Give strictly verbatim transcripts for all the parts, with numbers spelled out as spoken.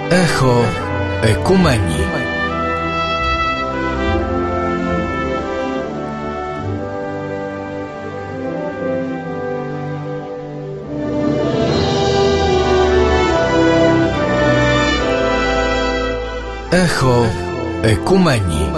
Echo Ekumenii. Echo Ekumenii.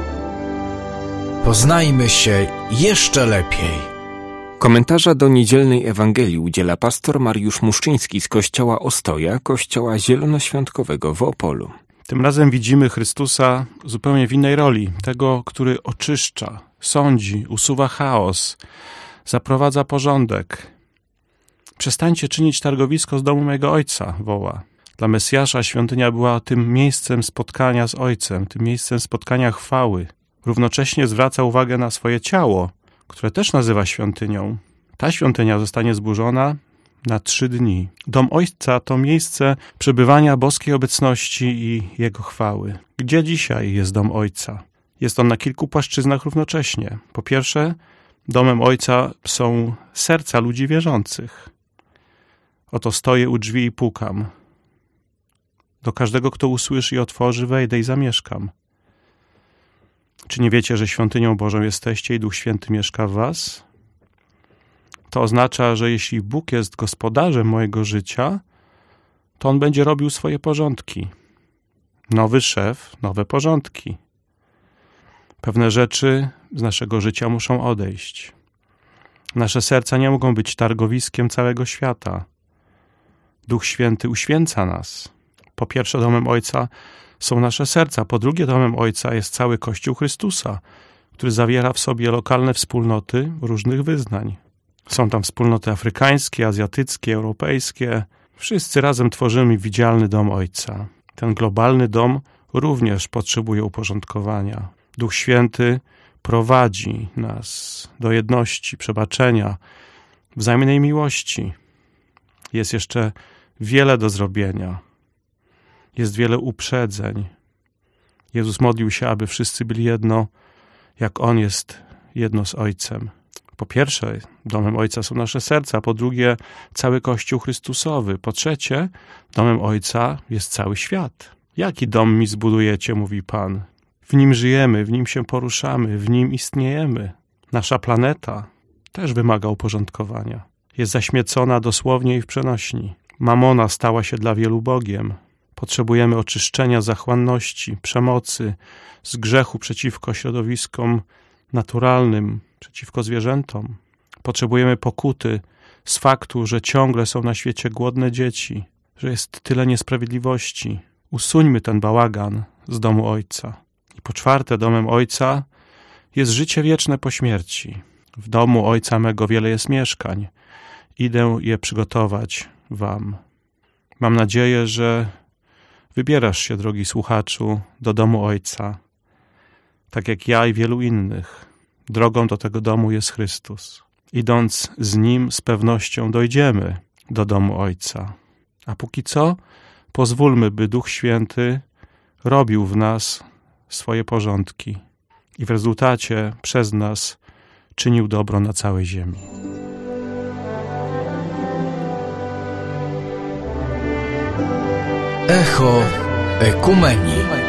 Poznajmy się jeszcze lepiej. Komentarza do niedzielnej Ewangelii udziela pastor Mariusz Muszczyński z kościoła Ostoja, kościoła zielonoświątkowego w Opolu. Tym razem widzimy Chrystusa zupełnie w innej roli, tego, który oczyszcza, sądzi, usuwa chaos, zaprowadza porządek. Przestańcie czynić targowisko z domu mojego Ojca, woła. Dla Mesjasza świątynia była tym miejscem spotkania z Ojcem, tym miejscem spotkania chwały. Równocześnie zwraca uwagę na swoje ciało, które też nazywa świątynią. Ta świątynia zostanie zburzona na trzy dni. Dom Ojca to miejsce przebywania boskiej obecności i Jego chwały. Gdzie dzisiaj jest dom Ojca? Jest on na kilku płaszczyznach równocześnie. Po pierwsze, domem Ojca są serca ludzi wierzących. Oto stoję u drzwi i pukam. Do każdego, kto usłyszy i otworzy, wejdę i zamieszkam. Czy nie wiecie, że świątynią Bożą jesteście i Duch Święty mieszka w was? To oznacza, że jeśli Bóg jest gospodarzem mojego życia, to On będzie robił swoje porządki. Nowy szef, nowe porządki. Pewne rzeczy z naszego życia muszą odejść. Nasze serca nie mogą być targowiskiem całego świata. Duch Święty uświęca nas. Po pierwsze, domem Ojca są nasze serca. Po drugie, domem Ojca jest cały Kościół Chrystusa, który zawiera w sobie lokalne wspólnoty różnych wyznań. Są tam wspólnoty afrykańskie, azjatyckie, europejskie. Wszyscy razem tworzymy widzialny dom Ojca. Ten globalny dom również potrzebuje uporządkowania. Duch Święty prowadzi nas do jedności, przebaczenia, wzajemnej miłości. Jest jeszcze wiele do zrobienia. Jest wiele uprzedzeń. Jezus modlił się, aby wszyscy byli jedno, jak On jest jedno z Ojcem. Po pierwsze, domem Ojca są nasze serca. Po drugie, cały Kościół Chrystusowy. Po trzecie, domem Ojca jest cały świat. Jaki dom mi zbudujecie, mówi Pan. W nim żyjemy, w nim się poruszamy, w nim istniejemy. Nasza planeta też wymaga uporządkowania. Jest zaśmiecona dosłownie i w przenośni. Mamona stała się dla wielu Bogiem. Potrzebujemy oczyszczenia zachłanności, przemocy, z grzechu przeciwko środowiskom naturalnym, przeciwko zwierzętom. Potrzebujemy pokuty z faktu, że ciągle są na świecie głodne dzieci, że jest tyle niesprawiedliwości. Usuńmy ten bałagan z domu Ojca. I po czwarte, domem Ojca jest życie wieczne po śmierci. W domu Ojca mego wiele jest mieszkań. Idę je przygotować wam. Mam nadzieję, że wybierasz się, drogi słuchaczu, do domu Ojca, tak jak ja i wielu innych. Drogą do tego domu jest Chrystus. Idąc z Nim, z pewnością dojdziemy do domu Ojca. A póki co, pozwólmy, by Duch Święty robił w nas swoje porządki i w rezultacie przez nas czynił dobro na całej ziemi. Echo Ekumenii.